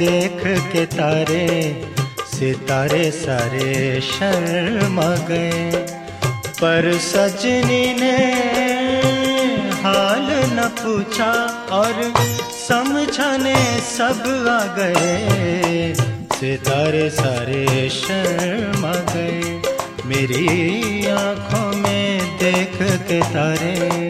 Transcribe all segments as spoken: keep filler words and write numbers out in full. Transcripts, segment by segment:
देख के तारे, सितारे सारे शर्मा गए। पर सजनी ने हाल न पूछा और समझाने सब आ गए। सितारे सारे शर्मा गए मेरी आँखों में देख के तारे।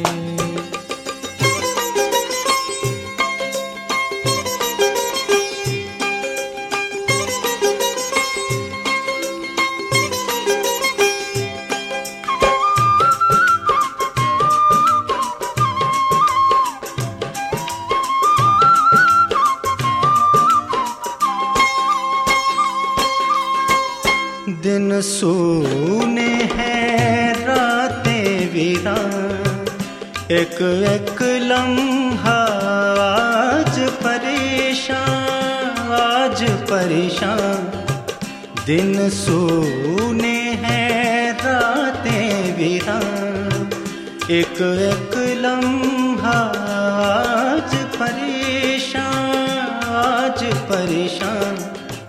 दिन सूने हैं रातें वीरान, एक एक लम्हा आज परेशान, आज परेशान। दिन सूने हैं रातें वीरान, एक एक लम्हा आज परेशान, आज परेशान।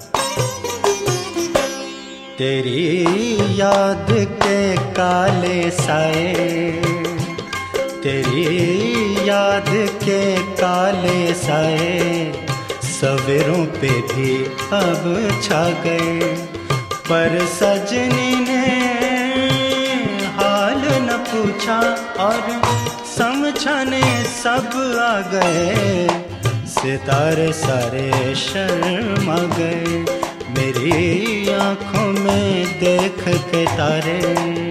तेरी याद के काले साए, तेरी याद के काले साए सवेरों पे भी अब छा गए। पर सजनी ने हाल न पूछा और समझाने सब आ गए। सितारे सारे शर्मा गए मेरी आँखों में देख के तारे।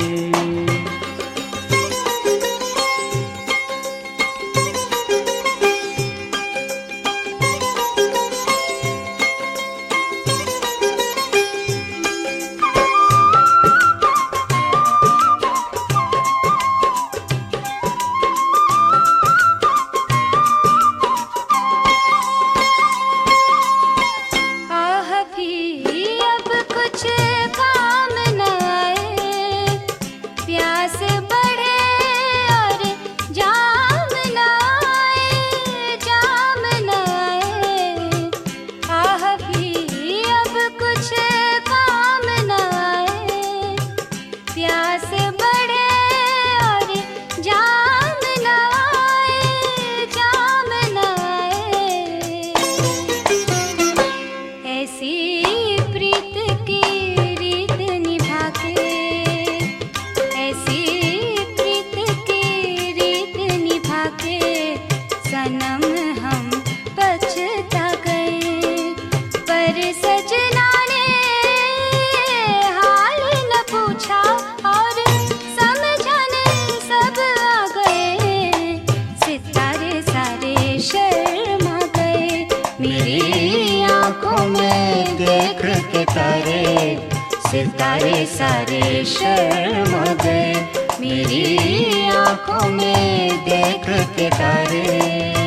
सनम हम पछता गए। पर सजना ने हाल न पूछा और समझाने सब आ गए। सितारे सारे शर्मा गए मेरी आँखों में देख के तारे। सितारे सारे शर्मा गए मेरी आँखों में देख के तारे।